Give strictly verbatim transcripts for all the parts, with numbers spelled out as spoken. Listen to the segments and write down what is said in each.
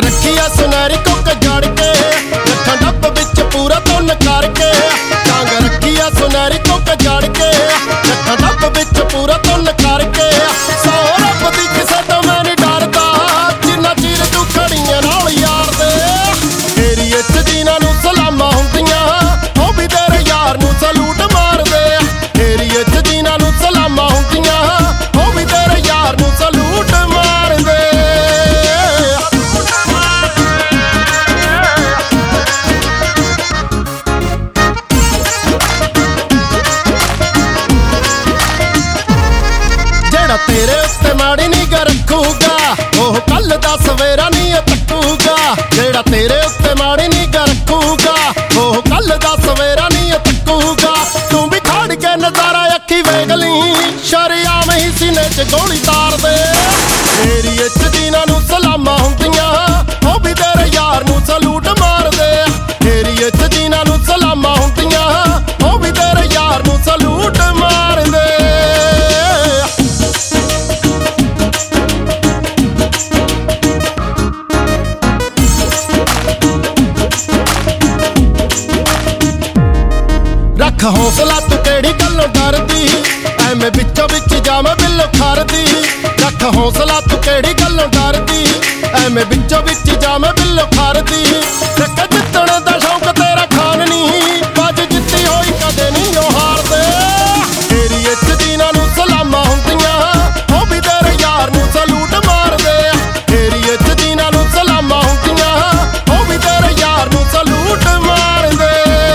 रखी आ सुनहरी कुक जड़ के रखा डब बिच पूरा तुन करके टांग रखी आ सुनहरी कुक जड़ के रखा डब बिच पूरा तुन करके सौ रब दी किसे तो मैं नहीं डरदा जिन्ना चीर तू खड़ियां नाल यार दे एरिए च दीना नू सलामां हुंदियां ओ भी तेरे यार नू सलूट मार दे एरिए च दीना नू सलामां हुंदियां ओ भी तेरे यार नू सलूट मार दे तेरे उत्ते माड़ी निगाह रखूगा ओह कल दा सवेरा नहीं तकूगा जेड़ा तेरे उत्ते माड़ी निगाह रखूगा ओह कल दा सवेरा नहीं तकूगा तू भी खड़ के नजारा अखी वेख ली शरियाम ही सीने च गोली तार दे एरिए च दीना नू सलामां हुंदियां ओ भी तेरे यार नू सलूट मार दे एरिए च दीना नू सलामां हुंदियां ओ भी तेरे यार नू सलूट मार दे रख हौसला तू केड़ी गल्लों डरदी ऐवें बिचों बिच जावे बिल्लो खरदी रख हौसला तू केड़ी गल्लों डरदी ऐवें बिचों बिच जावे बिल्लो खरदी रख जितण दा शौक तेरा खान नहीं बाज जित्ती होई कदे नहीं ओ हार दे एरिए च दीना नू सलामां हुंदियां ओ भी तेरे यार नू सलूट मार दे एरिए च दीना नू सलामां हुंदियां ओ भी तेरे यार नू सलूट मार दे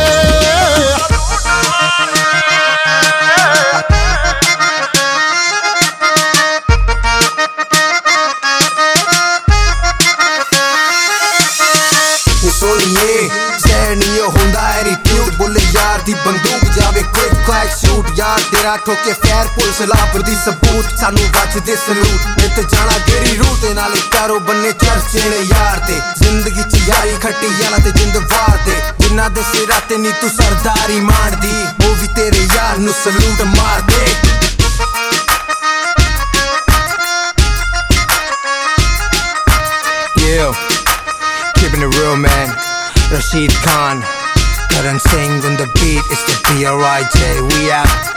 दी बंदूक जावे क्विक क्लैक शूट यार तेरा ठोके फैर पुलिस लापरदी सबूत सानू बचदे सलूट इत्ते जाना गेरी रूट नाले चारों बन्ने चर्चे ने यार ते जिंदगी च यारी खट्टी याना ते जिंद वार ते जिन्ना दे सिरा ते नी तू सरदारी मारदी वो भी तेरे यार नू सलूट मार दे Yeah, keeping it real man, Rashid Khan Karan Singh on the beat, it's the B R I J, we out.